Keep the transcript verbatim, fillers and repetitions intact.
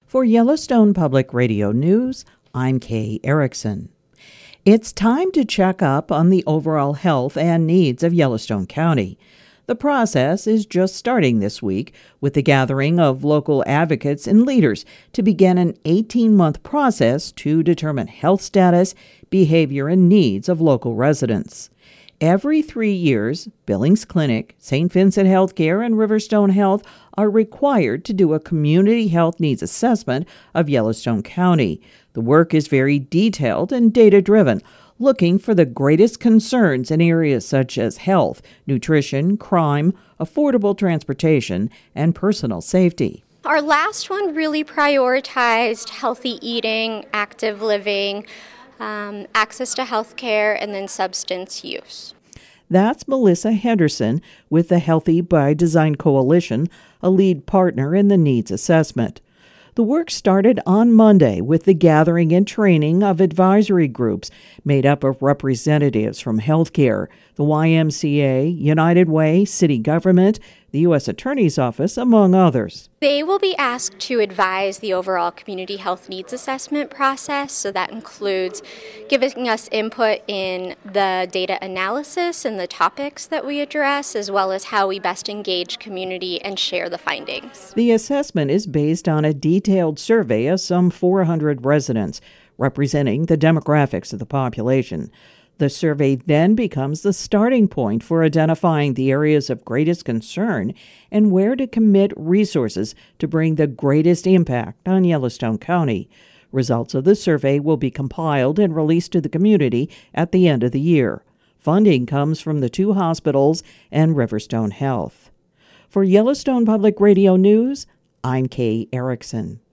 For Yellowstone Public Radio News, I'm Kay Erickson. It's time to check up on the overall health and needs of Yellowstone County. The process is just starting this week with the gathering of local advocates and leaders to begin an eighteen-month process to determine health status, behavior, and needs of local residents. Every three years, Billings Clinic, Saint Vincent Healthcare, and Riverstone Health are required to do a community health needs assessment of Yellowstone County. The work is very detailed and data-driven, looking for the greatest concerns in areas such as health, nutrition, crime, affordable transportation, and personal safety. Our last one really prioritized healthy eating, active living, um, access to health care, and then substance use. That's Melissa Henderson with the Healthy by Design Coalition, a lead partner in the needs assessment. The work started on Monday with the gathering and training of advisory groups made up of representatives from healthcare, the Y M C A, United Way, city government, the U S Attorney's Office, among others. They will be asked to advise the overall community health needs assessment process, so that includes giving us input in the data analysis and the topics that we address, as well as how we best engage community and share the findings. The assessment is based on a detailed survey of some four hundred residents, representing the demographics of the population. The survey then becomes the starting point for identifying the areas of greatest concern and where to commit resources to bring the greatest impact on Yellowstone County. Results of the survey will be compiled and released to the community at the end of the year. Funding comes from the two hospitals and Riverstone Health. For Yellowstone Public Radio News, I'm Kay Erickson.